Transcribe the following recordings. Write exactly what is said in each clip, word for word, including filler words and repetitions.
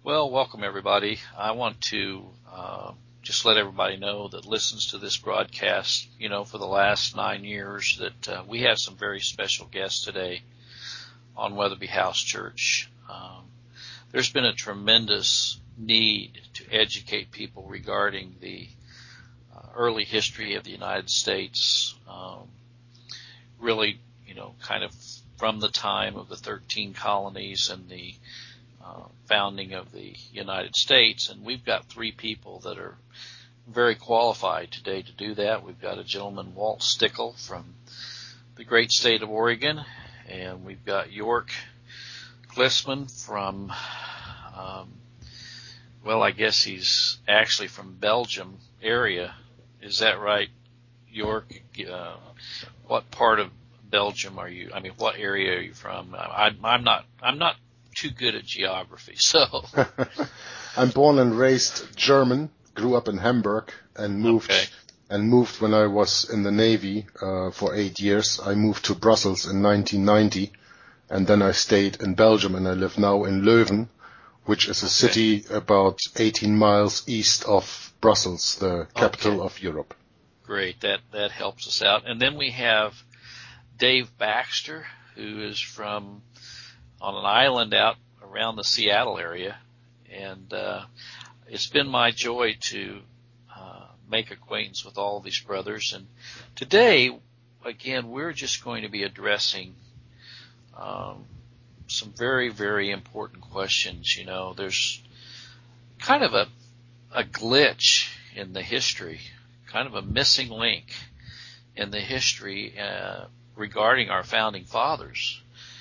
Well, welcome everybody. I want to uh, just let everybody know that listens to this broadcast, you know, for the last nine years that uh, we have some very special guests today on Weatherby House Church. Um, there's been a tremendous need to educate people regarding the uh, early history of the United States, um, really, you know, kind of from the time of the thirteen colonies and the Uh, founding of the United States, and we've got three people that are very qualified today to do that. We've got a gentleman, Walt Stickle, from the great state of Oregon, and we've got York Glissman from, um, well, I guess he's actually from Belgium area. Is that right, York? Uh, what part of Belgium are you? I mean, what area are you from? I, I'm not. I'm not. too good at geography, so. I'm born and raised German, grew up in Hamburg, and moved okay. and moved when I was in the Navy uh, for eight years. I moved to Brussels in nineteen ninety, and then I stayed in Belgium, and I live now in Leuven, which is a okay. city about eighteen miles east of Brussels, the capital okay. of Europe. Great, that that helps us out. And then we have Dave Baxter, who is from on an island out around the Seattle area, and uh, it's been my joy to uh, make acquaintance with all of these brothers. And today, again, we're just going to be addressing um, some very, very important questions. You know, there's kind of a, a glitch in the history, kind of a missing link in the history uh, regarding our founding fathers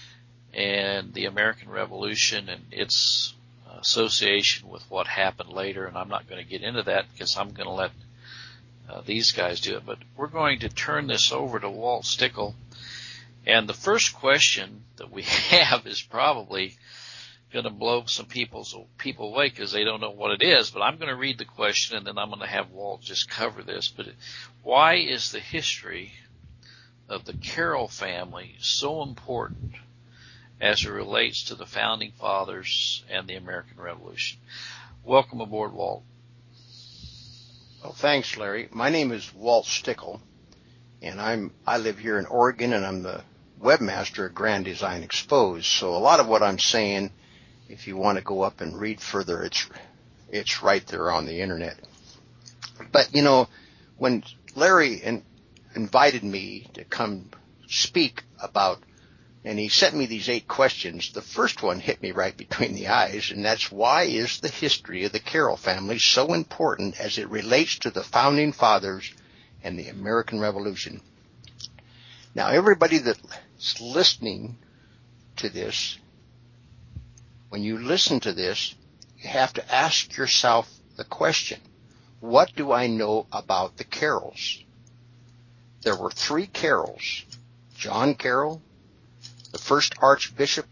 and the American Revolution and its association with what happened later. And I'm not going to get into that because I'm going to let uh, these guys do it. But we're going to turn this over to Walt Stickle. And the first question that we have is probably going to blow some people's, people away because they don't know what it is. But I'm going to read the question, and then I'm going to have Walt just cover this. But why is the history of the Carroll family so important as it relates to the founding fathers and the American Revolution? Welcome aboard, Walt. Well, thanks, Larry. My name is Walt Stickle, and I'm I live here in Oregon, and I'm the webmaster at Grand Design Exposed. So a lot of what I'm saying, if you want to go up and read further, it's it's right there on the internet. But you know, when Larry in, invited me to come speak about, and he sent me these eight questions, the first one hit me right between the eyes, and that's, why is the history of the Carroll family so important as it relates to the founding fathers and the American Revolution? Now, everybody that's listening to this, when you listen to this, you have to ask yourself the question, what do I know about the Carrolls? There were three Carrolls: John Carroll, the first Archbishop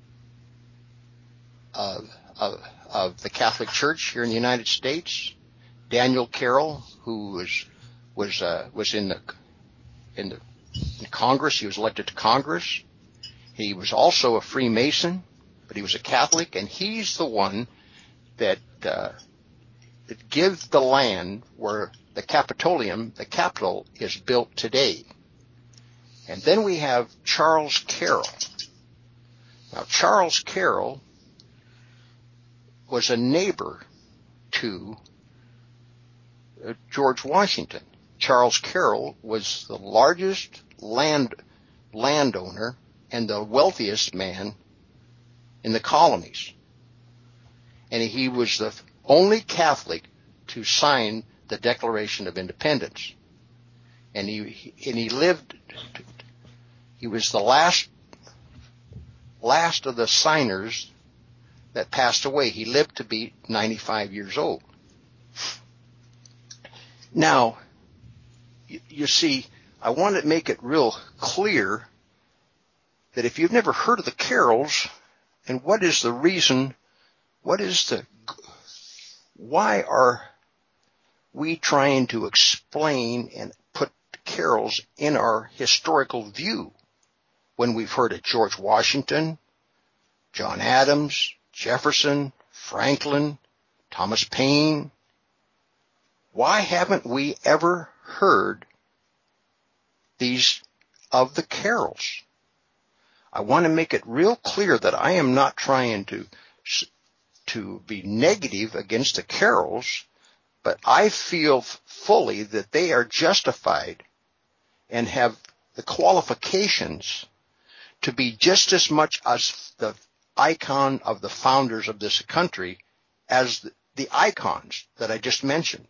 of, of, of the Catholic Church here in the United States; Daniel Carroll, who was was uh, was in the in the in Congress. He was elected to Congress. He was also a Freemason, but he was a Catholic, and he's the one that uh, that gives the land where the Capitolium, the Capitol, is built today. And then we have Charles Carroll. Now, Charles Carroll was a neighbor to uh, George Washington. Charles Carroll was the largest land landowner and the wealthiest man in the colonies. And he was the only Catholic to sign the Declaration of Independence. And he and he lived. He was the last last of the signers that passed away. He lived to be ninety-five years old. Now, you, you see, I want to make it real clear that if you've never heard of the Carrolls, and what is the reason, what is the, why are we trying to explain and put the Carrolls in our historical view when we've heard of George Washington, John Adams, Jefferson, Franklin, Thomas Paine. Why haven't we ever heard these of the carols? I want to make it real clear that I am not trying to to be negative against the carols, but I feel fully that they are justified and have the qualifications to be just as much as the icon of the founders of this country as the icons that I just mentioned.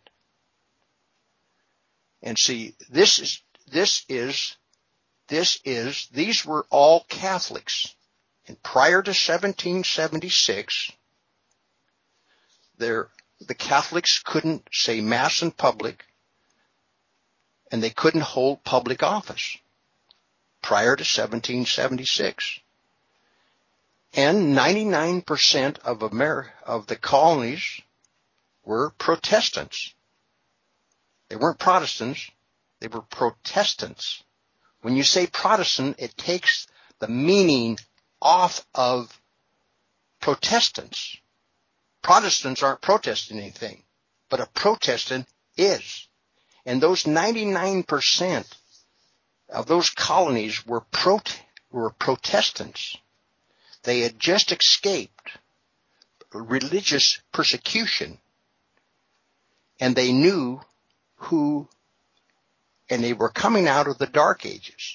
And see, this is, this is, this is, these were all Catholics. And prior to seventeen seventy-six, there, the Catholics couldn't say Mass in public, and they couldn't hold public office prior to seventeen seventy-six. And ninety-nine percent of Amer- of the colonies were Protestants. They weren't Protestants, they were Protestants. When you say Protestant, it takes the meaning off of Protestants. Protestants aren't protesting anything, but a Protestant is. And those ninety-nine percent of those colonies were, pro- were Protestants. They had just escaped religious persecution, and they knew who, and they were coming out of the Dark Ages.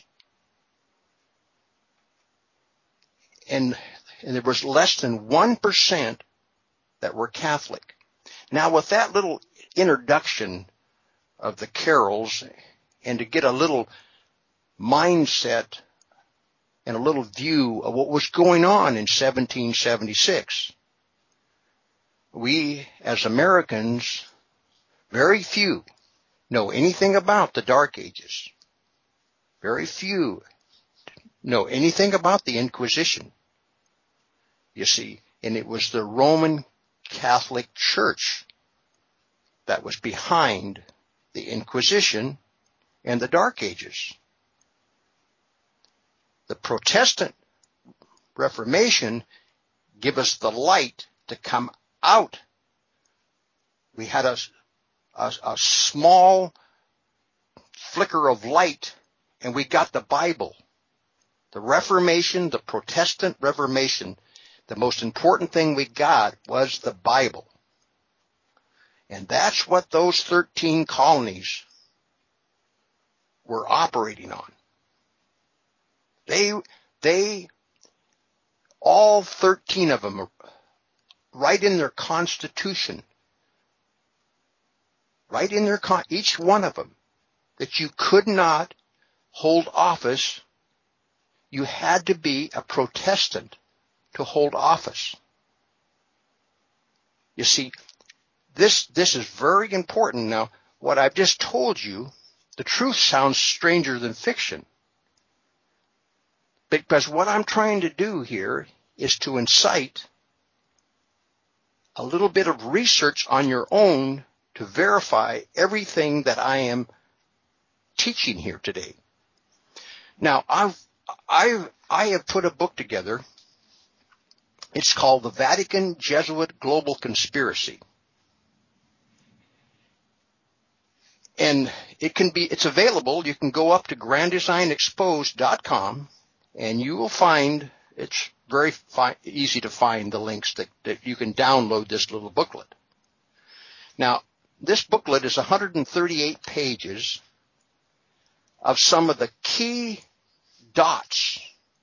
And, and there was less than one percent that were Catholic. Now, with that little introduction of the carols, and to get a little mindset and a little view of what was going on in seventeen seventy-six, we, as Americans, very few know anything about the Dark Ages. Very few know anything about the Inquisition. You see, and it was the Roman Catholic Church that was behind the Inquisition and the Dark Ages. The Protestant Reformation gave us the light to come out. We had a, a, a small flicker of light, and we got the Bible. The Reformation, the Protestant Reformation, the most important thing we got was the Bible. And that's what those thirteen colonies were operating on. They, they, all thirteen of them, right in their constitution, right in their, con- each one of them, that you could not hold office. You had to be a Protestant to hold office. You see, this, this is very important. Now, what I've just told you, the truth sounds stranger than fiction. Because what I'm trying to do here is to incite a little bit of research on your own to verify everything that I am teaching here today. Now, I've, I've, I have put a book together. It's called The Vatican Jesuit Global Conspiracy. And it can be, it's available. You can go up to grand design exposed dot com and you will find, it's very fi- easy to find the links that, that you can download this little booklet. Now, this booklet is one hundred thirty-eight pages of some of the key dots.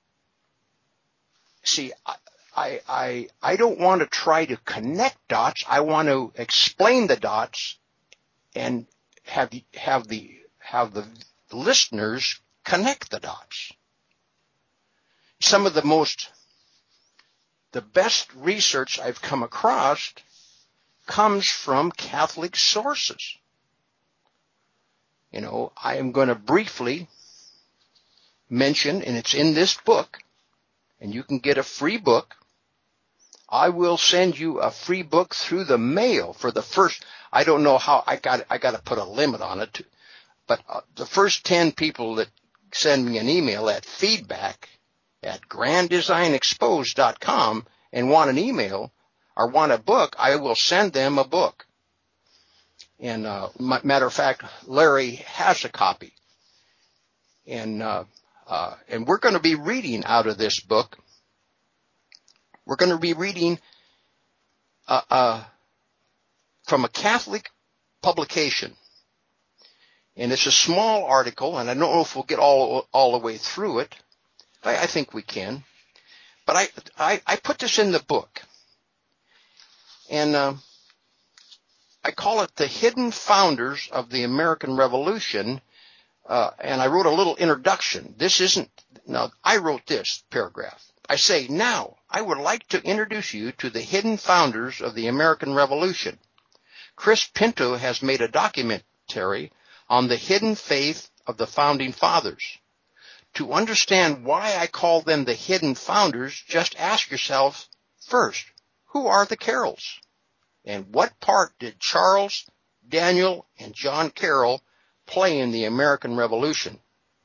See, I, I, I, I don't want to try to connect dots. I want to explain the dots and have the, have the, have the listeners connect the dots. Some of the most, the best research I've come across comes from Catholic sources. You know, I am going to briefly mention, and it's in this book, and you can get a free book. I will send you a free book through the mail for the first, I don't know how, I got I got to put a limit on it, but uh, the first ten people that send me an email at feedback at grand design exposed dot com and want an email, or want a book, I will send them a book. And uh, matter of fact, Larry has a copy. And uh, uh, and we're going to be reading out of this book. We're going to be reading uh, uh, from a Catholic publication. And it's a small article, and I don't know if we'll get all all the way through it. I, I think we can. But I, I, I put this in the book. And uh, I call it The Hidden Founders of the American Revolution. Uh, and I wrote a little introduction. This isn't, now I wrote this paragraph. I say, now I would like to introduce you to the hidden founders of the American Revolution. Chris Pinto has made a documentary on the hidden faith of the founding fathers. To understand why I call them the hidden founders, just ask yourself first, who are the Carrolls? And what part did Charles, Daniel, and John Carroll play in the American Revolution?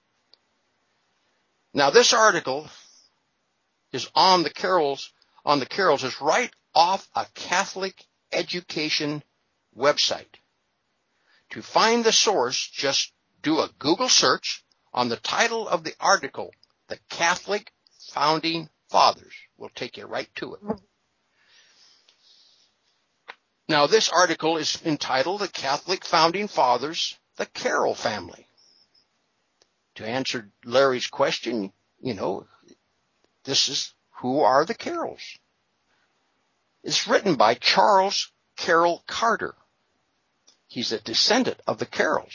Now, this article is on the Carrolls, on the Carrolls is right off a Catholic education website. To find the source, just do a Google search on the title of the article, The Catholic Founding Fathers. Will take you right to it. Now, this article is entitled The Catholic Founding Fathers, the Carroll Family. To answer Larry's question, you know, this is, who are the Carrolls? It's written by Charles Carroll Carter. He's a descendant of the Carrolls.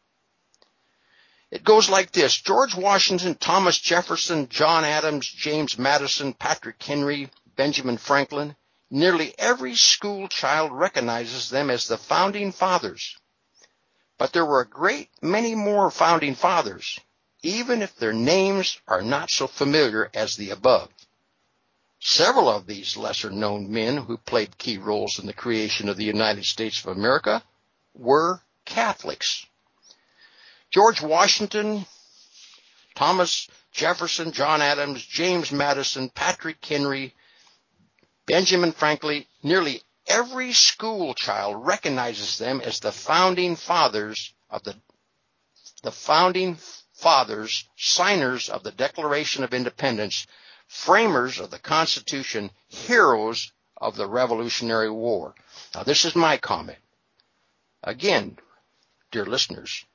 It goes like this. George Washington, Thomas Jefferson, John Adams, James Madison, Patrick Henry, Benjamin Franklin. Nearly every school child recognizes them as the founding fathers. But there were a great many more founding fathers, even if their names are not so familiar as the above. Several of these lesser-known men who played key roles in the creation of the United States of America were Catholics. George Washington, Thomas Jefferson, John Adams, James Madison, Patrick Henry, Benjamin Franklin, nearly every school child recognizes them as the founding fathers of the, the founding fathers, signers of the Declaration of Independence, framers of the Constitution, heroes of the Revolutionary War. Now, this is my comment. Again, dear listeners,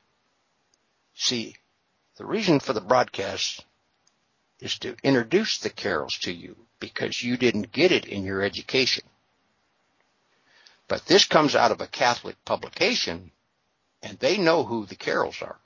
see, the reason for the broadcast is to introduce the Carrolls to you because you didn't get it in your education. But this comes out of a Catholic publication, and they know who the Carrolls are.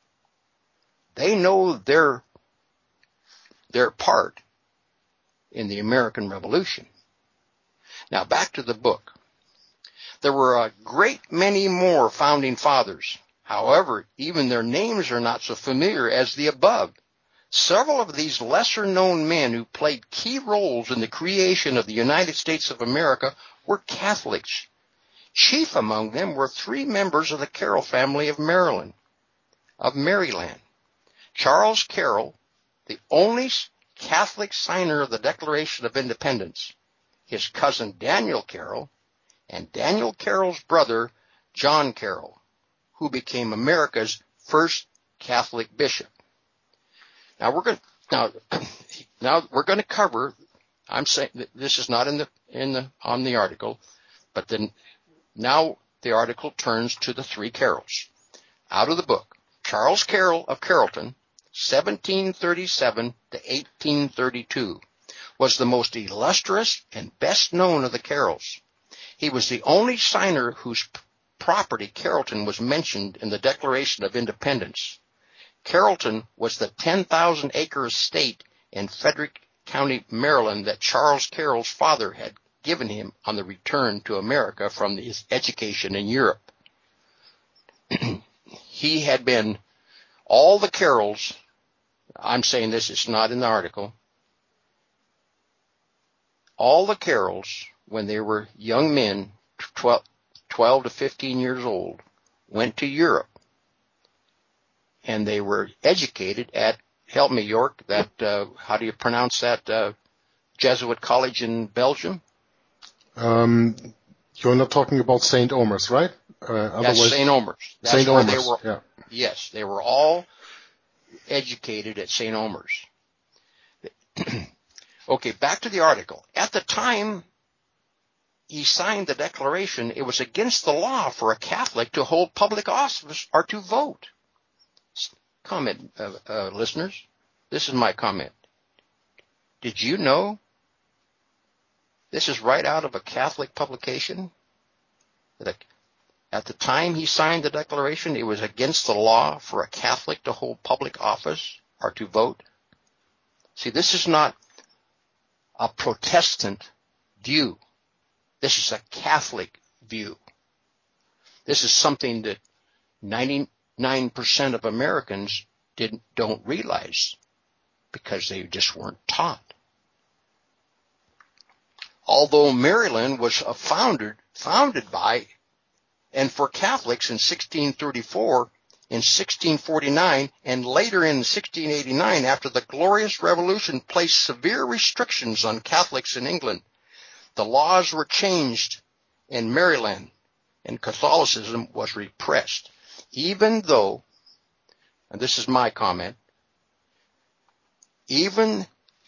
They know their, their part in the American Revolution. Now, back to the book. There were a great many more founding fathers. However, even their names are not so familiar as the above. Several of these lesser-known men who played key roles in the creation of the United States of America were Catholics. Chief among them were three members of the Carroll family of Maryland, of Maryland. Charles Carroll, the only Catholic signer of the Declaration of Independence, his cousin Daniel Carroll, and Daniel Carroll's brother John Carroll, who became America's first Catholic bishop. Now we're going now now we're going to cover. I'm saying that this is not in the in the on the article, but then now the article turns to the three Carrolls out of the book. Charles Carroll of Carrollton, seventeen thirty-seven to eighteen thirty-two, was the most illustrious and best known of the Carrolls. He was the only signer whose property Carrollton was mentioned in the Declaration of Independence. Carrollton was the ten thousand acre estate in Frederick County, Maryland, that Charles Carroll's father had given him on the return to America from his education in Europe. He had been, all the Carrolls, I'm saying this, it's not in the article, all the Carrolls, when they were young men, twelve, twelve to fifteen years old, went to Europe. And they were educated at, help me, York, that, uh, how do you pronounce that, uh, Jesuit college in Belgium? Um, you're not talking about Saint Omer's, right? Uh, That's Saint Omer's. That's Saint where Omer's, they were. yeah. Yes, they were all educated at Saint Omer's. Okay, back to the article. At the time he signed the Declaration, it was against the law for a Catholic to hold public office or to vote. Comment, uh, uh, listeners. This is my comment. Did you know? This is right out of a Catholic publication. That at the time he signed the Declaration, it was against the law for a Catholic to hold public office or to vote. See, this is not a Protestant view. This is a Catholic view. This is something that ninety-nine percent of Americans didn't, don't realize because they just weren't taught. Although Maryland was founded, founded by and for Catholics in sixteen thirty-four, in sixteen forty-nine, and later in sixteen eighty-nine, after the Glorious Revolution placed severe restrictions on Catholics in England, the laws were changed in Maryland and Catholicism was repressed. Even though, and this is my comment, even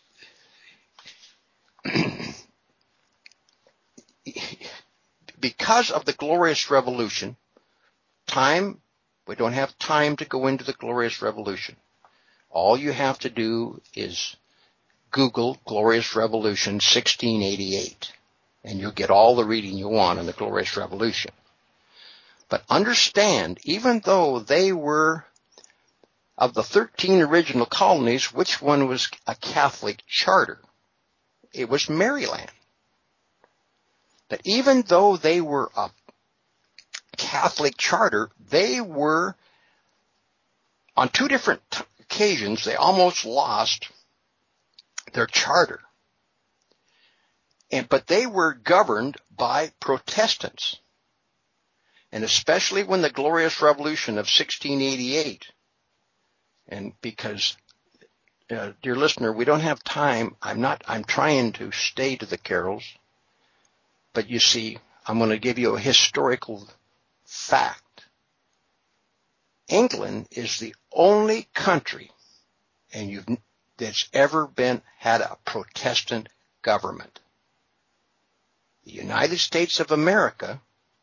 because of the Glorious Revolution, time, we don't have time to go into the Glorious Revolution. All you have to do is Google Glorious Revolution sixteen eighty-eight, and you'll get all the reading you want on the Glorious Revolution. But understand, even though they were, of the thirteen original colonies, which one was a Catholic charter? It was Maryland. But even though they were a Catholic charter, they were, on two different t- occasions, they almost lost their charter. And, but they were governed by Protestants. And especially when the Glorious Revolution of sixteen eighty-eight, and because, uh, dear listener, we don't have time, I'm not, I'm trying to stay to the carols, but you see, I'm going to give you a historical fact. England is the only country and you've, that's ever been had a Protestant government. The United States of America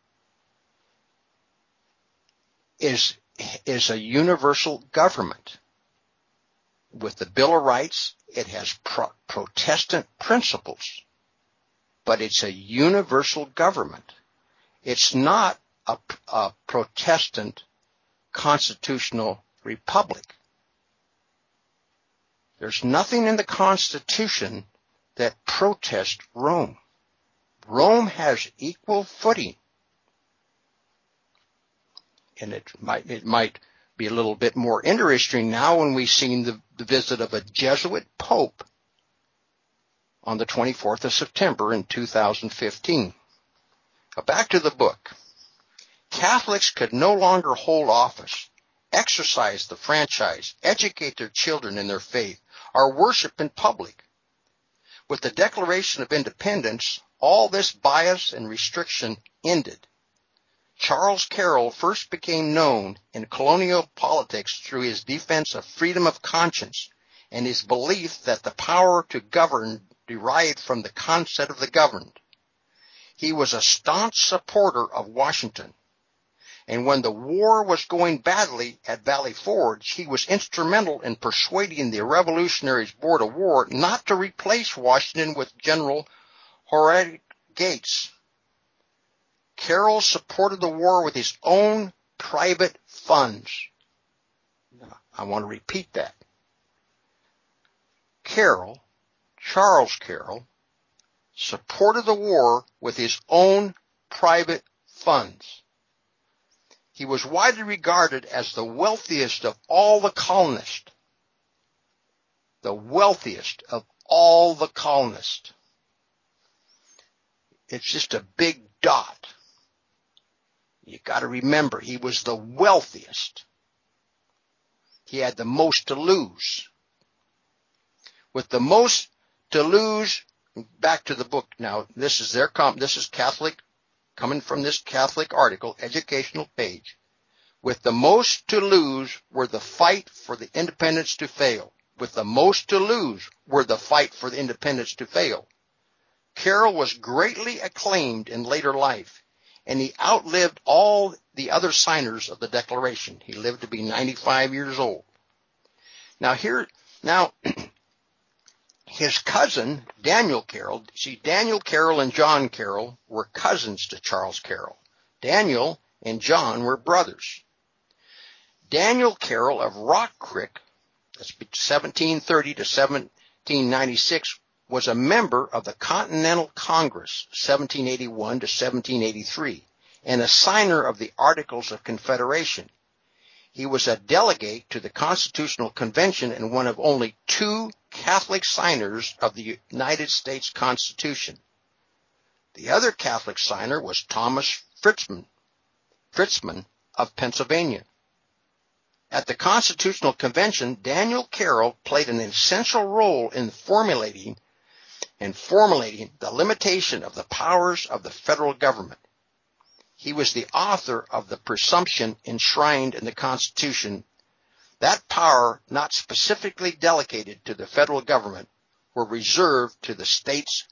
is is a universal government. With the Bill of Rights, it has pro- Protestant principles, but it's a universal government. It's not a, a Protestant constitutional republic. There's nothing in the Constitution that protests Rome. Rome has equal footing. And it might, it might be a little bit more interesting now when we've seen the, the visit of a Jesuit Pope on the twenty-fourth of September in two thousand fifteen. Now back to the book. Catholics could no longer hold office, exercise the franchise, educate their children in their faith, or worship in public. With the Declaration of Independence, all this bias and restriction ended. Charles Carroll first became known in colonial politics through his defense of freedom of conscience and his belief that the power to govern derived from the concept of the governed. He was a staunch supporter of Washington, and when the war was going badly at Valley Forge, he was instrumental in persuading the Revolutionaries Board of War not to replace Washington with General Horace Gates. Carroll supported the war with his own private funds. Now, I want to repeat that. Carroll, Charles Carroll, supported the war with his own private funds. He was widely regarded as the wealthiest of all the colonists. The wealthiest of all the colonists. It's just a big dot. You got to remember, he was the wealthiest. He had the most to lose. With the most to lose, back to the book now. This is their com- this is Catholic, coming from this Catholic article, educational page. With the most to lose were the fight for the independence to fail. With the most to lose were the fight for the independence to fail. Carroll was greatly acclaimed in later life, and he outlived all the other signers of the Declaration. He lived to be ninety-five years old. Now here, now, his cousin, Daniel Carroll, see, Daniel Carroll and John Carroll were cousins to Charles Carroll. Daniel and John were brothers. Daniel Carroll of Rock Creek, that's seventeen thirty to seventeen ninety-six, was a member of the Continental Congress, seventeen eighty-one to seventeen eighty-three, and a signer of the Articles of Confederation. He was a delegate to the Constitutional Convention and one of only two Catholic signers of the United States Constitution. The other Catholic signer was Thomas Fritzman, Fritzman of Pennsylvania. At the Constitutional Convention, Daniel Carroll played an essential role in formulating and formulating the limitation of the powers of the federal government. He was the author of the presumption enshrined in the Constitution that power not specifically delegated to the federal government were reserved to the states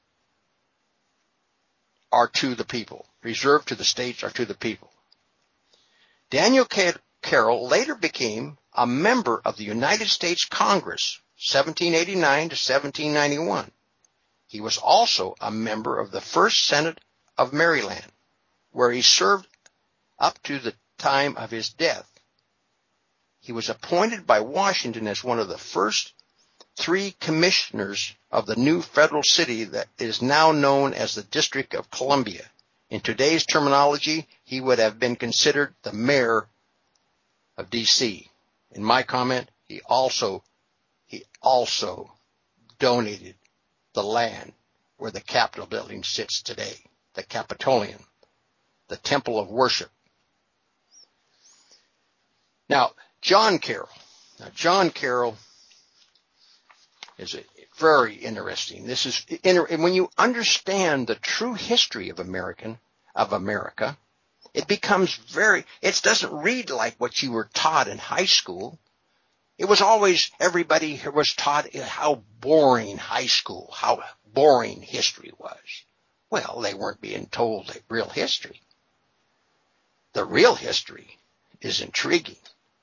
or to the people. Reserved to the states or to the people. Daniel Carroll later became a member of the United States Congress, seventeen eighty-nine to seventeen ninety-one. He was also a member of the First Senate of Maryland, where he served up to the time of his death. He was appointed by Washington as one of the first three commissioners of the new federal city that is now known as the District of Columbia. In today's terminology, he would have been considered the mayor of D C. In my comment, he also, he also donated the land where the Capitol building sits today, the Capitolian, the temple of worship. Now, John Carroll. Now, John Carroll is a, very interesting. This is, and when you understand the true history of American, of America, it becomes very, it doesn't read like what you were taught in high school. It was always, everybody was taught how boring high school, how boring history was. Well, they weren't being told the real history. The real history is intriguing.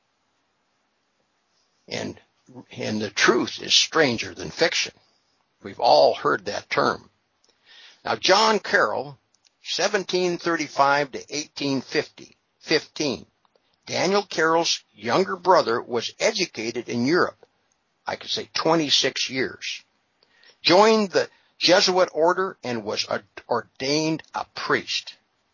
And, and the truth is stranger than fiction. We've all heard that term. Now, John Carroll, seventeen thirty-five to eighteen fifteen. Daniel Carroll's younger brother was educated in Europe, I could say twenty-six years, joined the Jesuit order and was ordained a priest.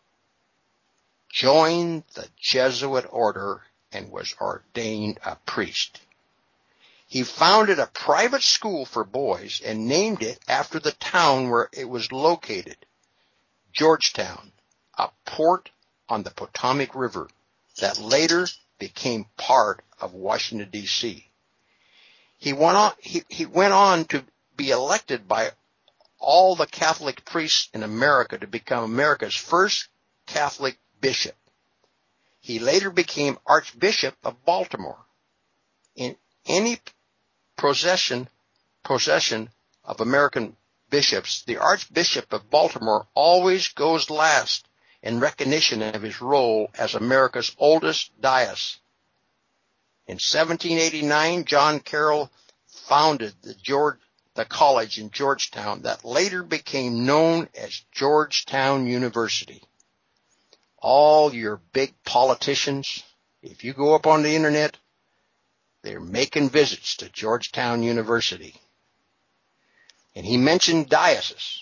Joined the Jesuit order and was ordained a priest. He founded a private school for boys and named it after the town where it was located, Georgetown, a port on the Potomac River that later became part of Washington, D C. He went on, he, he went on to be elected by all the Catholic priests in America to become America's first Catholic bishop. He later became Archbishop of Baltimore. In any procession, procession of American bishops, the Archbishop of Baltimore always goes last in recognition of his role as America's oldest diocese. In seventeen eighty-nine, John Carroll founded the, George, the college in Georgetown that later became known as Georgetown University. All your big politicians, if you go up on the internet, they're making visits to Georgetown University. And he mentioned diocese.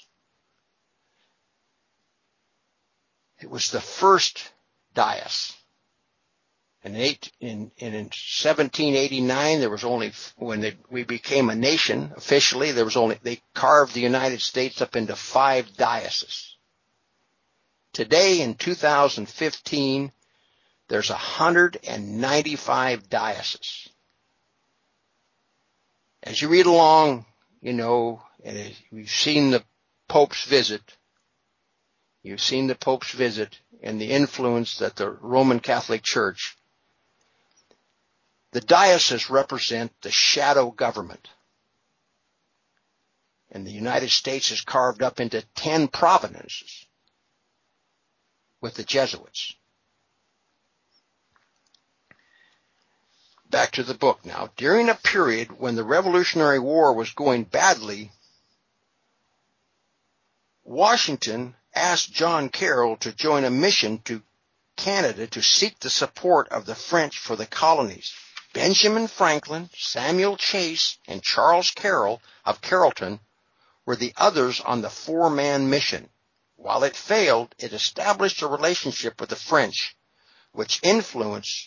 It was the first diocese. And in, in, in seventeen eighty-nine, there was only, when they, we became a nation officially, there was only, they carved the United States up into five dioceses. Today, in two thousand fifteen, there's one hundred ninety-five dioceses. As you read along, you know, and we've seen the Pope's visit. You've seen the Pope's visit and the influence that the Roman Catholic Church. The dioceses represent the shadow government. And the United States is carved up into ten provinces with the Jesuits. Back to the book now. During a period when the Revolutionary War was going badly, Washington asked John Carroll to join a mission to Canada to seek the support of the French for the colonies. Benjamin Franklin, Samuel Chase, and Charles Carroll of Carrollton were the others on the four-man mission. While it failed, it established a relationship with the French, which influenced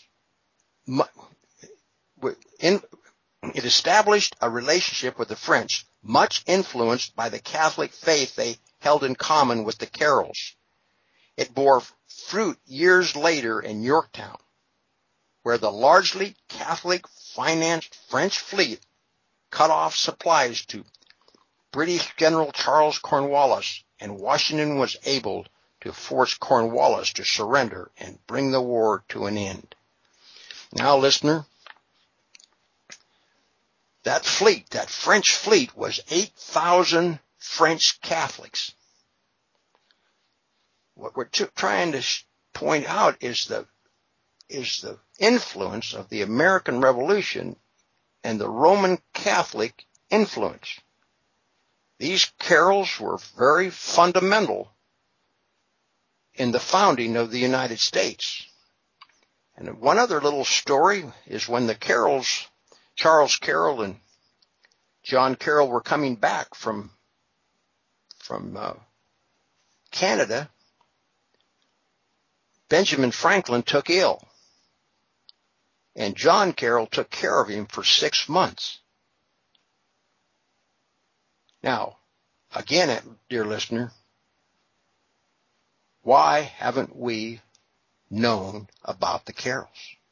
it established a relationship with the French, much influenced by the Catholic faith they held in common with the Carrolls. It bore fruit years later in Yorktown, where the largely Catholic-financed French fleet cut off supplies to British General Charles Cornwallis, and Washington was able to force Cornwallis to surrender and bring the war to an end. Now, listener, that fleet, that French fleet, was eight thousand French Catholics. What we're t- trying to sh- point out is the is the influence of the American Revolution and the Roman Catholic influence. These Carrolls were very fundamental in the founding of the United States. And one other little story is when the Carrolls, Charles Carroll and John Carroll, were coming back from from uh, Canada, Benjamin Franklin took ill, and John Carroll took care of him for six months. Now, again, dear listener, why haven't we known about the Carrolls?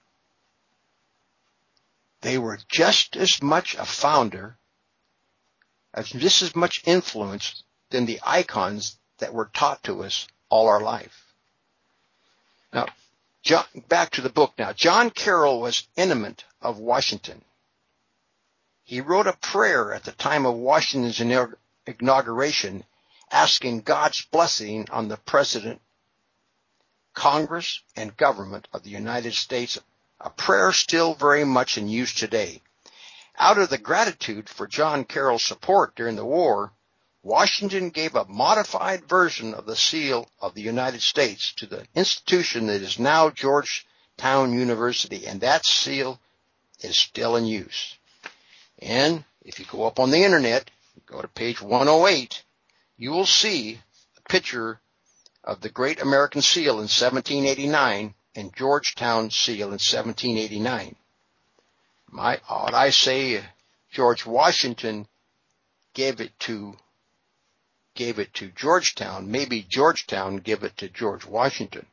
They were just as much a founder, as just as much influence than the icons that were taught to us all our life. Now, John, back to the book now. John Carroll was intimate of Washington. He wrote a prayer at the time of Washington's inauguration, asking God's blessing on the President, Congress, and government of the United States, a prayer still very much in use today. Out of the gratitude for John Carroll's support during the war, Washington gave a modified version of the seal of the United States to the institution that is now Georgetown University, and that seal is still in use. And if you go up on the internet, go to page one oh eight, you will see a picture of the Great American Seal in seventeen eighty-nine and Georgetown Seal in seventeen eighty-nine. My, ought I say, George Washington gave it to gave it to Georgetown. Maybe Georgetown gave it to George Washington.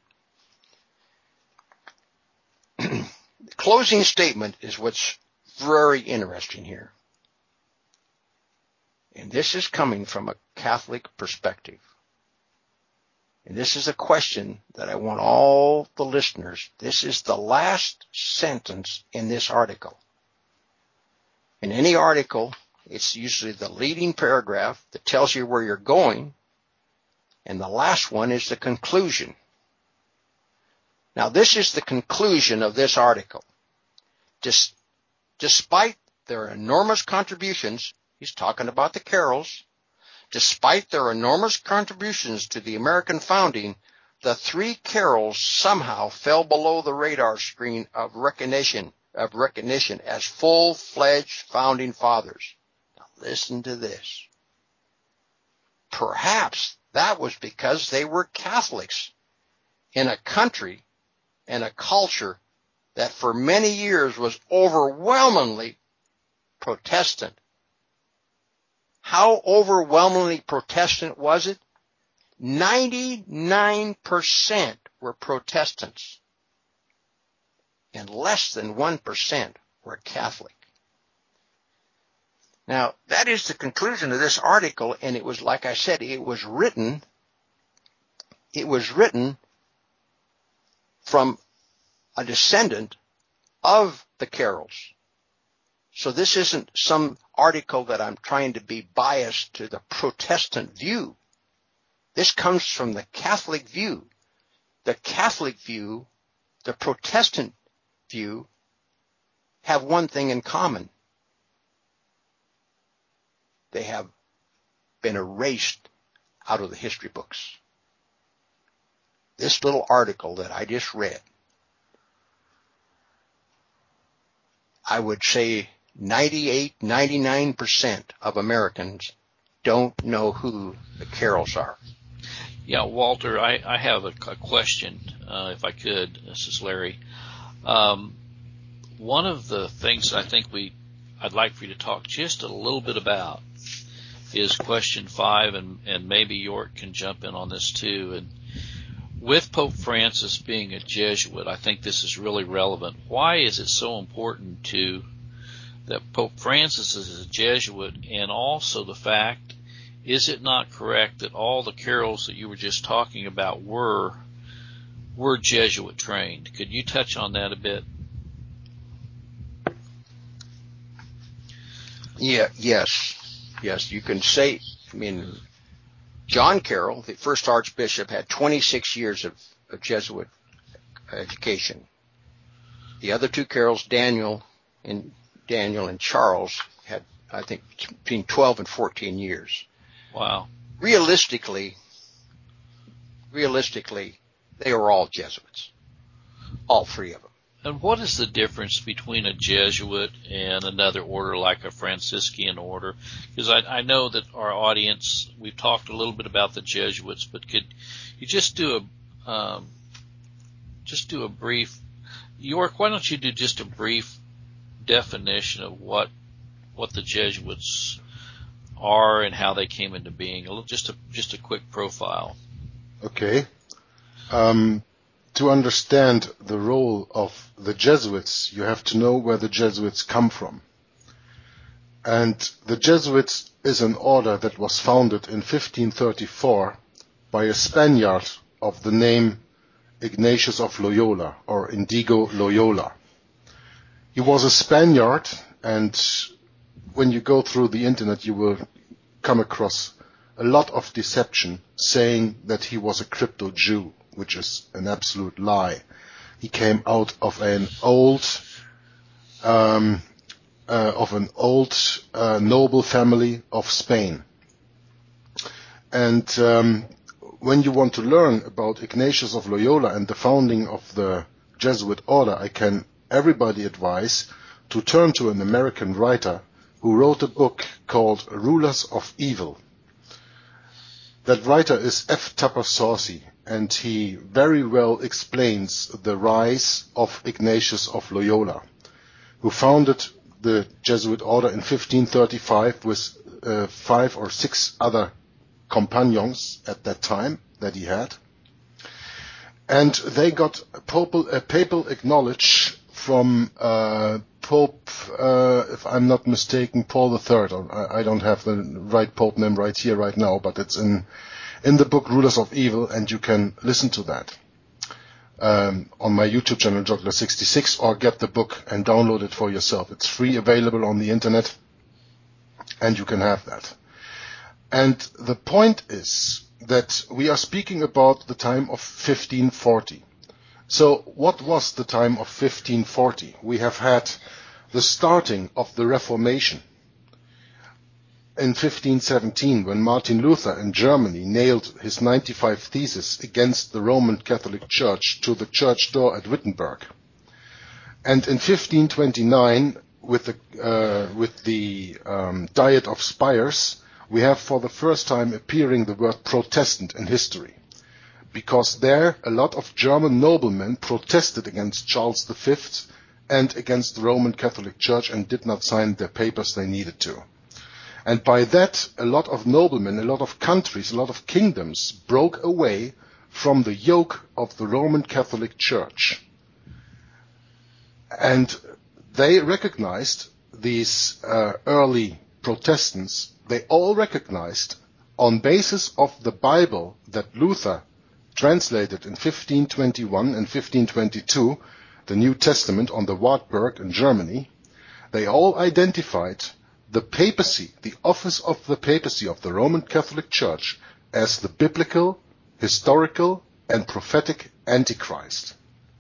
The closing statement is what's very interesting here. And this is coming from a Catholic perspective. And this is a question that I want all the listeners. This is the last sentence in this article. In any article, it's usually the leading paragraph that tells you where you're going, and the last one is the conclusion. Now, this is the conclusion of this article. Dis- despite their enormous contributions, he's talking about the Carrolls, despite their enormous contributions to the American founding, the three Carrolls somehow fell below the radar screen of recognition, of recognition as full-fledged founding fathers. Listen to this. Perhaps that was because they were Catholics in a country and a culture that for many years was overwhelmingly Protestant. How overwhelmingly Protestant was it? ninety-nine percent were Protestants, and less than one percent were Catholic. Now, that is the conclusion of this article, and it was, like I said, it was written, it was written from a descendant of the Carrolls. So this isn't some article that I'm trying to be biased to the Protestant view. This comes from the Catholic view. The Catholic view, the Protestant view, have one thing in common. They have been erased out of the history books. This little article that I just read, I would say ninety-eight, ninety-nine percent of Americans don't know who the Carrolls are. Yeah, Walter, I, I have a, a question, uh, if I could. This is Larry. Um, one of the things I think we, I'd like for you to talk just a little bit about is question five, and, and maybe York can jump in on this too. And with Pope Francis being a Jesuit, I think this is really relevant. Why is it so important to that Pope Francis is a Jesuit, and also the fact, is it not correct that all the Carrolls that you were just talking about were were Jesuit trained? Could you touch on that a bit? Yeah, yes, yes, you can say, I mean, John Carroll, the first Archbishop, had twenty-six years of, of Jesuit education. The other two Carrolls, Daniel and Daniel and Charles, had, I think, between twelve and fourteen years. Wow. Realistically, realistically, they were all Jesuits, all three of them. And what is the difference between a Jesuit and another order like a Franciscan order? Because I, I know that our audience, we've talked a little bit about the Jesuits, but could you just do a um, just do a brief, York, why don't you do just a brief definition of what what the Jesuits are and how they came into being? A little, just a just a quick profile. Okay. Um, to understand the role of the Jesuits, you have to know where the Jesuits come from. And the Jesuits is an order that was founded in fifteen thirty-four by a Spaniard of the name Ignatius of Loyola, or Indigo Loyola. He was a Spaniard, and when you go through the internet, you will come across a lot of deception saying that he was a crypto Jew, which is an absolute lie. He came out of an old, um, uh, of an old uh, noble family of Spain. And um, when you want to learn about Ignatius of Loyola and the founding of the Jesuit order, I can everybody advise to turn to an American writer who wrote a book called Rulers of Evil. That writer is F. Tupper Saucy, and he very well explains the rise of Ignatius of Loyola, who founded the Jesuit order in fifteen thirty-five with uh, five or six other companions at that time that he had. And they got papal, uh, papal acknowledge from uh, Pope, uh, if I'm not mistaken, Paul the Third. I, I don't have the right Pope name right here, right now, but it's in in the book Rulers of Evil, and you can listen to that um, on my YouTube channel, Joggler sixty-six, or get the book and download it for yourself. It's free, available on the internet, and you can have that. And the point is that we are speaking about the time of fifteen forty. So what was the time of fifteen forty? We have had the starting of the Reformation in fifteen seventeen, when Martin Luther in Germany nailed his ninety-five Theses against the Roman Catholic Church to the church door at Wittenberg. And in fifteen twenty-nine, with the, uh, with the um, Diet of Spires, we have for the first time appearing the word Protestant in history. Because there, a lot of German noblemen protested against Charles the Fifth and against the Roman Catholic Church and did not sign their papers they needed to. And by that, a lot of noblemen, a lot of countries, a lot of kingdoms broke away from the yoke of the Roman Catholic Church. And they recognized these uh, early Protestants, they all recognized, on basis of the Bible that Luther translated in fifteen twenty-one and fifteen twenty-two, the New Testament on the Wartburg in Germany, they all identified the papacy, the office of the papacy of the Roman Catholic Church, as the biblical, historical, and prophetic Antichrist.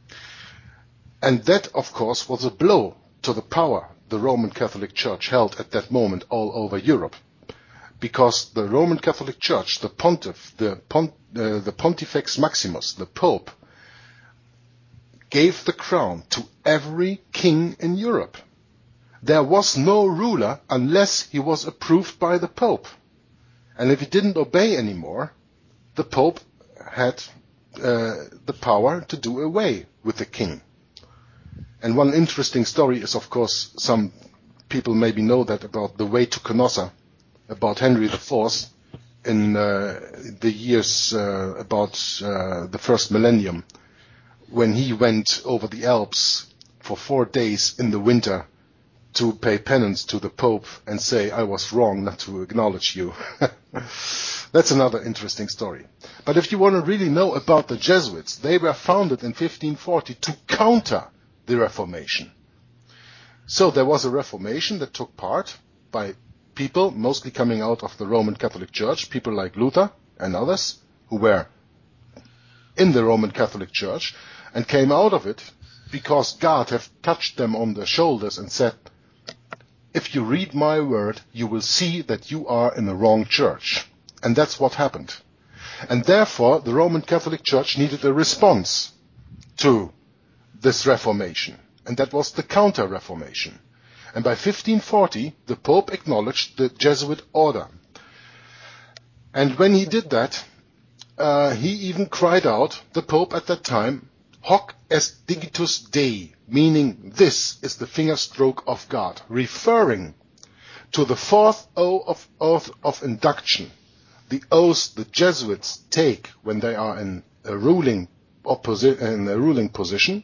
And that, of course, was a blow to the power the Roman Catholic Church held at that moment all over Europe. Because the Roman Catholic Church, the pontiff, the, pont, uh, the Pontifex Maximus, the Pope, gave the crown to every king in Europe. There was no ruler unless he was approved by the Pope. And if he didn't obey anymore, the Pope had uh, the power to do away with the king. And one interesting story is, of course, some people maybe know that about the way to Canossa, about Henry the Fourth in uh, the years uh, about uh, the first millennium, when he went over the Alps for four days in the winter to pay penance to the Pope and say, I was wrong not to acknowledge you. That's another interesting story. But if you want to really know about the Jesuits, they were founded in fifteen forty to counter the Reformation. So there was a Reformation that took part by people mostly coming out of the Roman Catholic Church, people like Luther and others who were in the Roman Catholic Church and came out of it because God had touched them on the shoulders and said, if you read my word, you will see that you are in the wrong church. And that's what happened. And therefore, the Roman Catholic Church needed a response to this Reformation. And that was the Counter-Reformation. And by fifteen forty, the Pope acknowledged the Jesuit order. And when he did that, uh, he even cried out, the Pope at that time, Hoc est digitus Dei, meaning this is the finger stroke of God, referring to the fourth oath of, oath of induction, the oath the Jesuits take when they are in a ruling opposi- in a ruling position.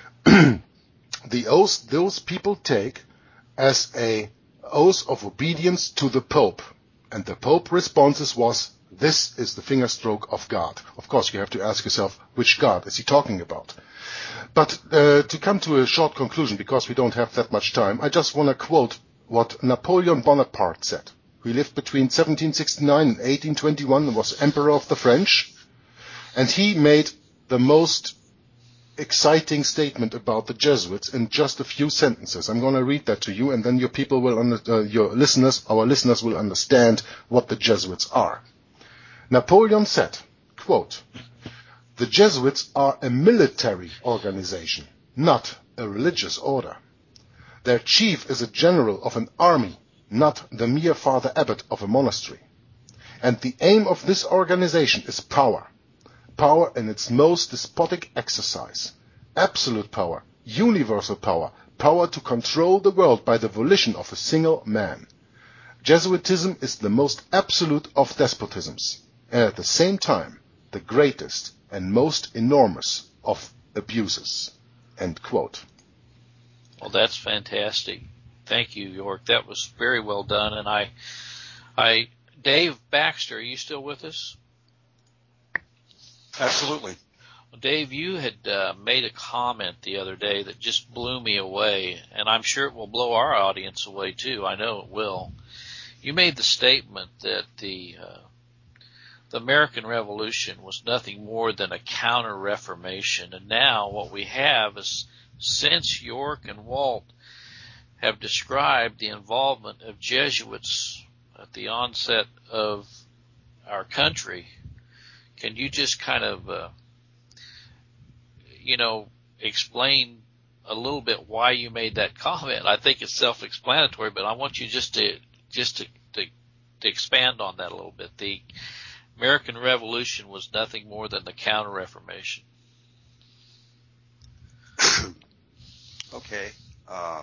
The oath those people take as a oath of obedience to the Pope, and the Pope responses was, this is the finger stroke of God. Of course, you have to ask yourself, which God is he talking about? But uh, to come to a short conclusion, because we don't have that much time, I just want to quote what Napoleon Bonaparte said. He lived between seventeen sixty-nine and eighteen twenty-one and was Emperor of the French. And he made the most exciting statement about the Jesuits in just a few sentences. I'm going to read that to you, and then your people will, under, uh, your listeners, our listeners will understand what the Jesuits are. Napoleon said, quote, the Jesuits are a military organization, not a religious order. Their chief is a general of an army, not the mere father abbot of a monastery. And the aim of this organization is power. Power in its most despotic exercise. Absolute power, universal power, power to control the world by the volition of a single man. Jesuitism is the most absolute of despotisms, and at the same time, the greatest and most enormous of abuses. End quote. Well, that's fantastic. Thank you, York. That was very well done. And I, I, Dave Baxter, are you still with us? Absolutely. Well, Dave, you had uh, made a comment the other day that just blew me away, and I'm sure it will blow our audience away too. I know it will. You made the statement that the uh, the American Revolution was nothing more than a counter-reformation, and now what we have is, since York and Walt have described the involvement of Jesuits at the onset of our country, can you just kind of, uh, you know, explain a little bit why you made that comment? I think it's self-explanatory, but I want you just to just to, to, to expand on that a little bit. The American Revolution was nothing more than the Counter-Reformation. Okay. Uh,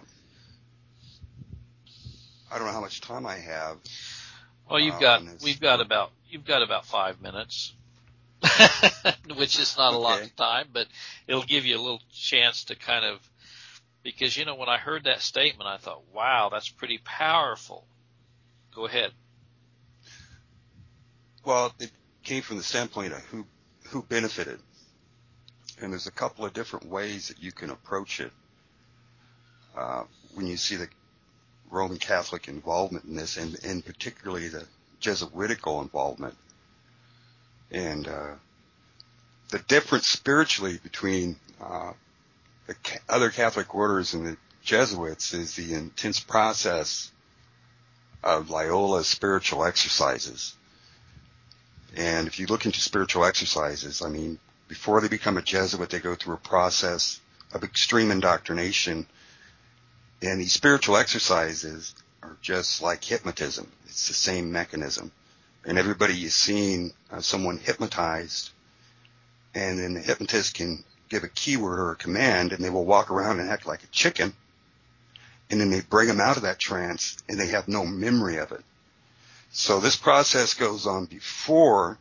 I don't know how much time I have. Well, you've uh, got on this. we've got about you've got about five minutes, which is not a lot Okay. of time, but it'll give you a little chance to kind of, because you know when I heard that statement, I thought, wow, that's pretty powerful. go ahead. Well, it came from the standpoint of who who benefited, and there's a couple of different ways that you can approach it. Uh, when you see the Roman Catholic involvement in this, and, and particularly the Jesuitical involvement, and uh, the difference spiritually between uh, the ca- other Catholic orders and the Jesuits is the intense process of Loyola's spiritual exercises. And if you look into spiritual exercises, I mean, before they become a Jesuit, they go through a process of extreme indoctrination. And these spiritual exercises are just like hypnotism. It's the same mechanism. And everybody is seeing uh, someone hypnotized, and then the hypnotist can give a keyword or a command, and they will walk around and act like a chicken. And then they bring them out of that trance, and they have no memory of it. So this process goes on before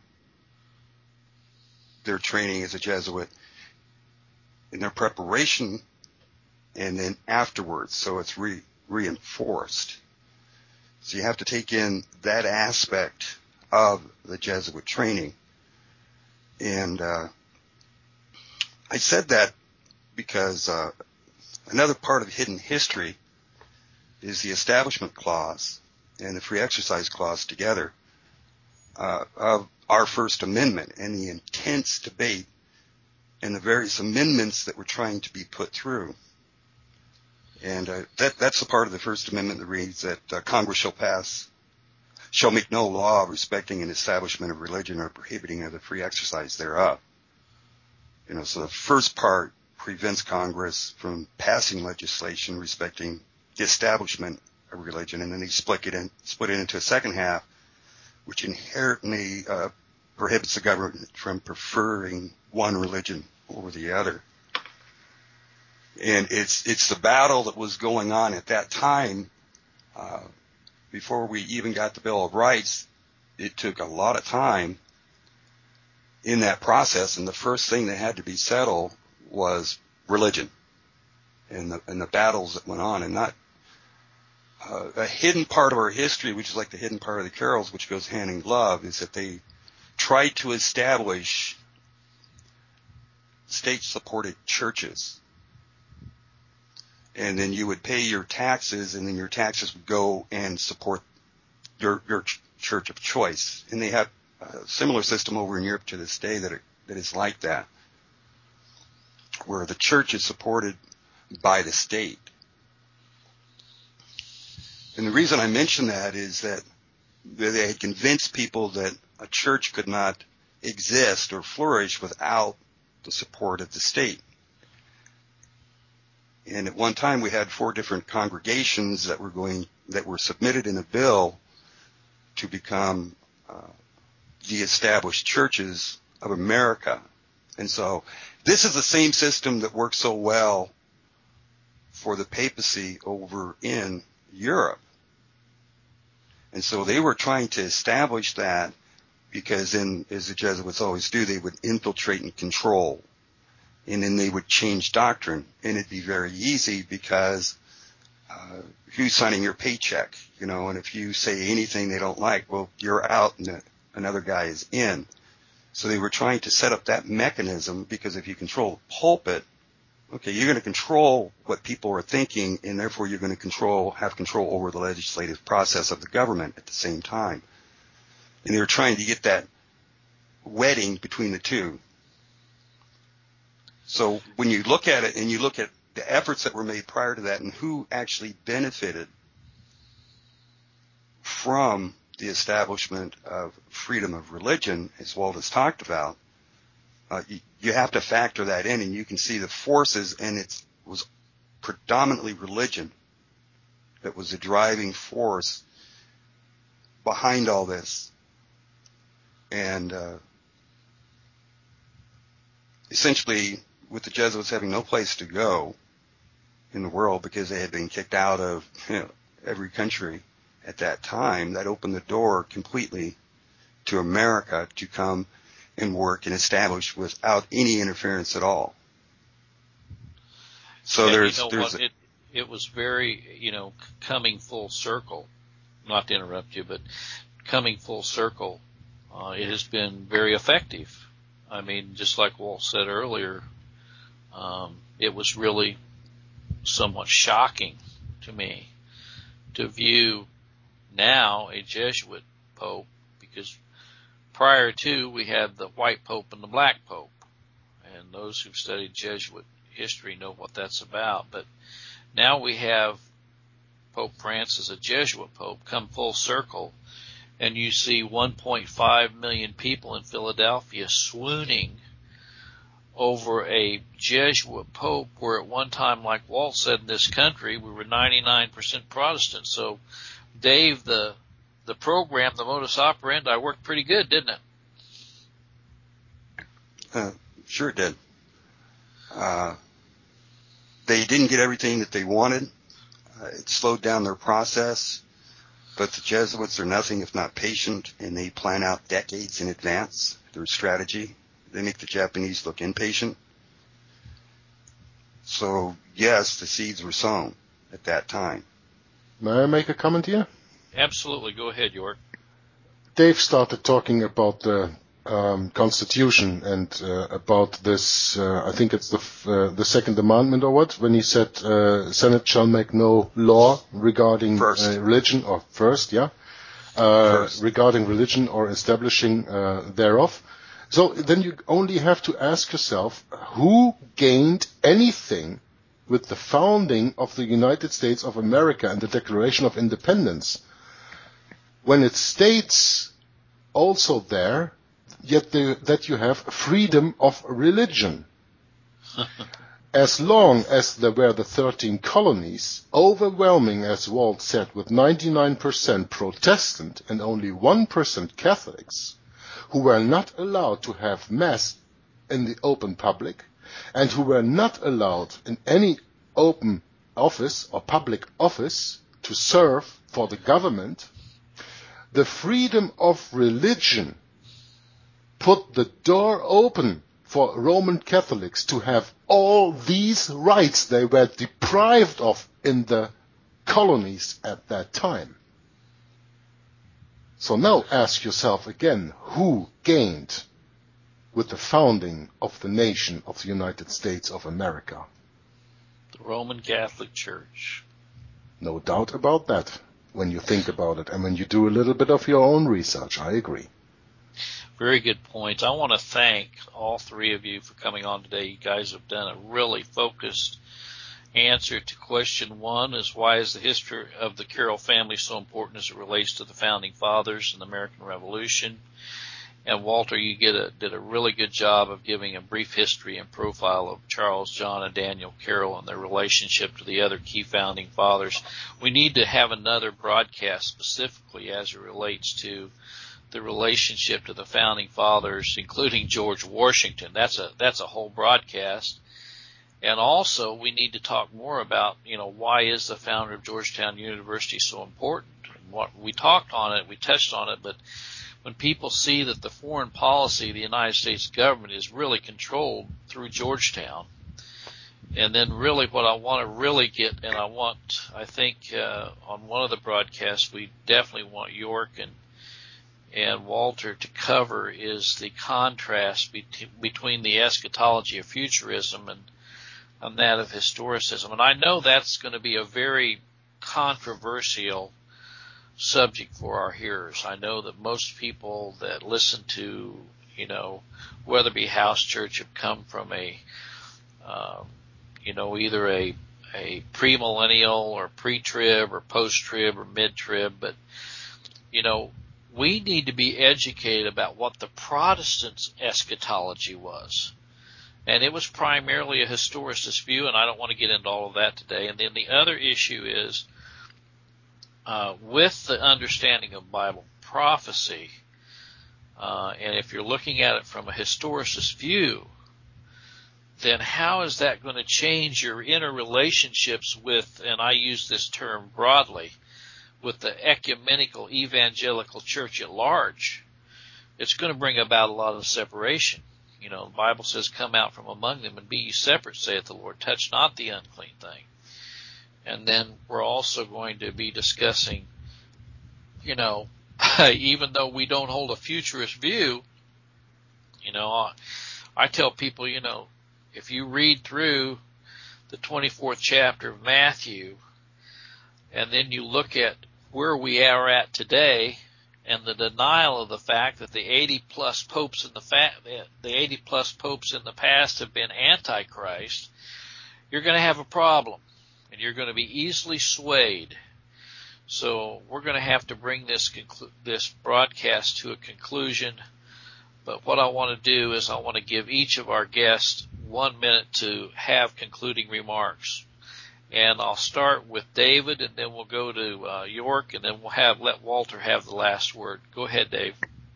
their training as a Jesuit, in their preparation, and then afterwards. So it's re- reinforced. So you have to take in that aspect of the Jesuit training. And uh, I said that because uh, another part of hidden history is the Establishment Clause and the Free Exercise Clause together uh, of our First Amendment, and the intense debate and the various amendments that were trying to be put through. And uh, that, that's the part of the First Amendment that reads that uh, Congress shall pass, shall make no law respecting an establishment of religion or prohibiting of the free exercise thereof. You know, so the first part prevents Congress from passing legislation respecting the establishment of religion, and then they split it in, split it into a second half, which inherently uh, prohibits the government from preferring one religion over the other. And it's it's the battle that was going on at that time. Uh, before we even got the Bill of Rights, it took a lot of time in that process, and the first thing that had to be settled was religion and the and the battles that went on. And not uh, a hidden part of our history, which is like the hidden part of the carols, which goes hand in glove, is that they tried to establish state-supported churches. And then you would pay your taxes, and then your taxes would go and support your your ch- church of choice. And they have a similar system over in Europe to this day that it, that is like that, where the church is supported by the state. And the reason I mention that is that they had convinced people that a church could not exist or flourish without the support of the state. And at one time we had four different congregations that were going, that were submitted in a bill to become uh, the established churches of America. And so this is the same system that works so well for the papacy over in Europe. And so they were trying to establish that, because then, as the Jesuits always do, they would infiltrate and control. And then they would change doctrine. And it'd be very easy because uh, who's signing your paycheck? You know, and if you say anything they don't like, well, you're out and another guy is in. So they were trying to set up that mechanism, because if you control the pulpit, okay, you're going to control what people are thinking, and therefore you're going to control, have control over the legislative process of the government at the same time. And they were trying to get that wedding between the two. So when you look at it and you look at the efforts that were made prior to that and who actually benefited from the establishment of freedom of religion, as Walt has talked about, uh, you, you have to factor that in, and you can see the forces, and it was predominantly religion that was the driving force behind all this. And uh, essentially, with the Jesuits having no place to go in the world because they had been kicked out of, you know, every country at that time, that opened the door completely to America to come and work and establish without any interference at all. So and there's, you know there's what? It, it was very, you know, coming full circle, not to interrupt you, but coming full circle, uh, it has been very effective. I mean, just like Walt said earlier, um, it was really somewhat shocking to me to view now a Jesuit pope, because prior to we had the white pope and the black pope, and those who've studied Jesuit history know what that's about. But now we have Pope Francis, a Jesuit pope, come full circle, and you see one point five million people in Philadelphia swooning over a Jesuit pope, where at one time, like Walt said, in this country, we were ninety-nine percent Protestant. So, Dave, the the program, the modus operandi, worked pretty good, didn't it? Uh, sure it did. Uh, they didn't get everything that they wanted. Uh, it slowed down their process, but the Jesuits are nothing if not patient, and they plan out decades in advance their strategy. They make the Japanese look impatient. So, yes, the seeds were sown at that time. May I make a comment here? Absolutely. Go ahead, York. Dave started talking about the um, Constitution and uh, about this, uh, I think it's the f- uh, the Second Amendment or what, when he said uh, Senate shall make no law regarding uh, religion, or first, yeah, uh, first. regarding religion or establishing uh, thereof. So then you only have to ask yourself, who gained anything with the founding of the United States of America and the Declaration of Independence, when it states also there yet the, that you have freedom of religion. As long as there were the thirteen colonies, overwhelming, as Walt said, with ninety-nine percent Protestant and only one percent Catholics, who were not allowed to have Mass in the open public, and who were not allowed in any open office or public office to serve for the government, the freedom of religion put the door open for Roman Catholics to have all these rights they were deprived of in the colonies at that time. So now ask yourself again, who gained with the founding of the nation of the United States of America? The Roman Catholic Church. No doubt about that, when you think about it, and when you do a little bit of your own research. I agree. Very good points. I want to thank all three of you for coming on today. You guys have done a really focused answer to question one, is why is the history of the Carroll family so important as it relates to the Founding Fathers and the American Revolution? And Walter, you get a, did a really good job of giving a brief history and profile of Charles, John, and Daniel Carroll and their relationship to the other key Founding Fathers. We need to have another broadcast specifically as it relates to the relationship to the Founding Fathers, including George Washington. That's a that's a whole broadcast. And also, we need to talk more about, you know, why is the founder of Georgetown University so important? What we talked on it, we touched on it, but when people see that the foreign policy of the United States government is really controlled through Georgetown, and then really what I want to really get, and I want, I think uh, on one of the broadcasts, we definitely want York and and Walter to cover, is the contrast be- between the eschatology of futurism and, and that of historicism. And I know that's going to be a very controversial subject for our hearers. I know that most people that listen to, you know, Weatherby House Church have come from a, uh, you know, either a, a premillennial or pre-trib or post-trib or mid-trib, but, you know, we need to be educated about what the Protestants' eschatology was. And it was primarily a historicist view, and I don't want to get into all of that today. And then the other issue is, uh, with the understanding of Bible prophecy, uh, and if you're looking at it from a historicist view, then how is that going to change your interrelationships with, and I use this term broadly, with the ecumenical evangelical church at large? It's going to bring about a lot of separation. You know, the Bible says, come out from among them and be ye separate, saith the Lord. Touch not the unclean thing. And then we're also going to be discussing you know, even though we don't hold a futurist view, you know, I tell people, you know, if you read through the twenty-fourth chapter of Matthew, and then you look at where we are at today, and the denial of the fact that the eighty plus popes in the fa- the eighty plus popes in the past have been antichrist, you're going to have a problem, and you're going to be easily swayed. So we're going to have to bring this conclu- this broadcast to a conclusion. But what I want to do is I want to give each of our guests one minute to have concluding remarks. And I'll start with David, and then we'll go to uh, York, and then we'll have let Walter have the last word. Go ahead, Dave.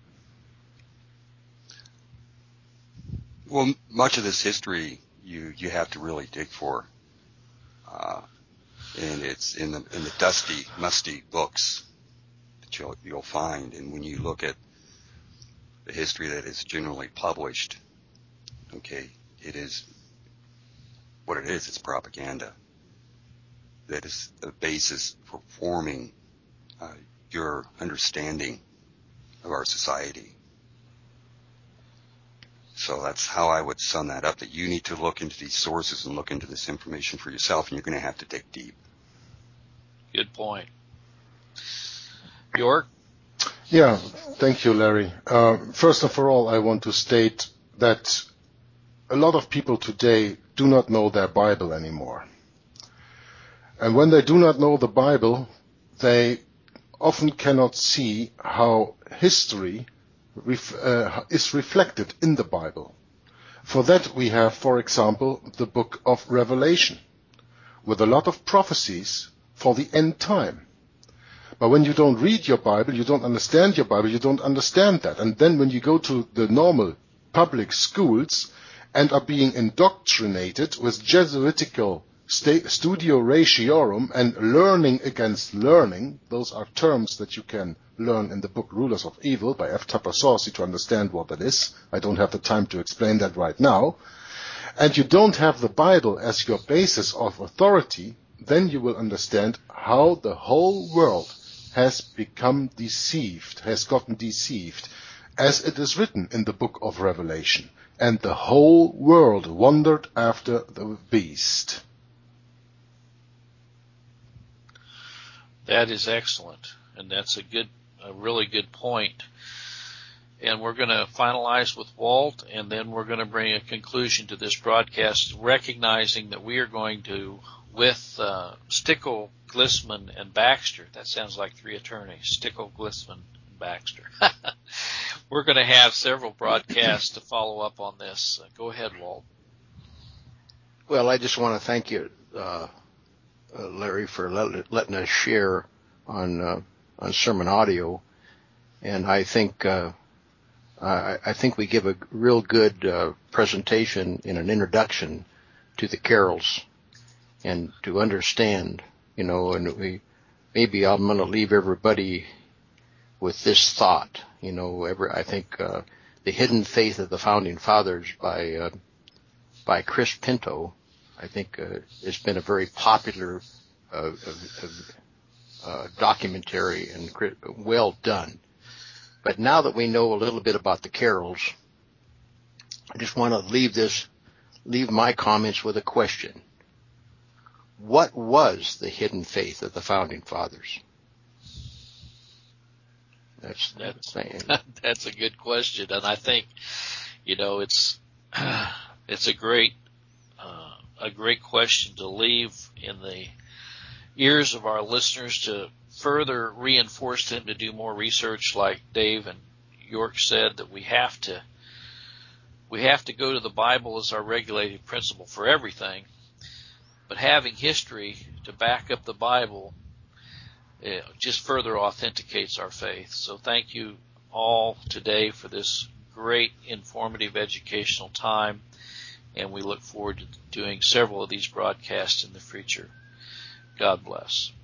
Well, much of this history you you have to really dig for, uh, and it's in the in the dusty, musty books that you'll you'll find. And when you look at the history that is generally published, okay, it is what it is. It's propaganda. That is a basis for forming uh, your understanding of our society. So that's how I would sum that up, that you need to look into these sources and look into this information for yourself, and you're going to have to dig deep. Good point. York? Yeah, thank you, Larry. Uh, first of all, I want to state that a lot of people today do not know their Bible anymore. And when they do not know the Bible, they often cannot see how history ref, uh, is reflected in the Bible. For that we have, for example, the book of Revelation, with a lot of prophecies for the end time. But when you don't read your Bible, you don't understand your Bible, you don't understand that. And then when you go to the normal public schools and are being indoctrinated with Jesuitical Studio Ratiorum and learning against learning, those are terms that you can learn in the book Rulers of Evil by F. Tupper Saucy to understand what that is. I don't have the time to explain that right now. And you don't have the Bible as your basis of authority, then you will understand how the whole world has become deceived, has gotten deceived, as it is written in the book of Revelation. And the whole world wandered after the beast. That is excellent, and that's a good, a really good point. And we're going to finalize with Walt, and then we're going to bring a conclusion to this broadcast, recognizing that we are going to, with uh, Stickle, Glissman, and Baxter, that sounds like three attorneys, Stickle, Glissman, and Baxter. We're going to have several broadcasts to follow up on this. Uh, go ahead, Walt. Well, I just want to thank you, uh, uh, Larry, for let, letting us share on uh, on sermon audio, and I think uh, I, I think we give a real good uh, presentation in an introduction to the carols, and to understand, you know, and we maybe I'm going to leave everybody with this thought, you know. Every I think uh, The Hidden Faith of the Founding Fathers by uh, by Chris Pinto, I think uh, it's been a very popular uh, uh, uh, documentary and well done. But now that we know a little bit about the carols, I just want to leave this, leave my comments with a question. What was the hidden faith of the Founding Fathers? That's that's saying. That's a good question, and I think, you know, it's it's a great uh, a great question to leave in the ears of our listeners to further reinforce them to do more research, like Dave and York said, that we have to we have to go to the Bible as our regulating principle for everything. But having history to back up the Bible, it just further authenticates our faith. So thank you all today for this great informative educational time, and we look forward to doing several of these broadcasts in the future. God bless.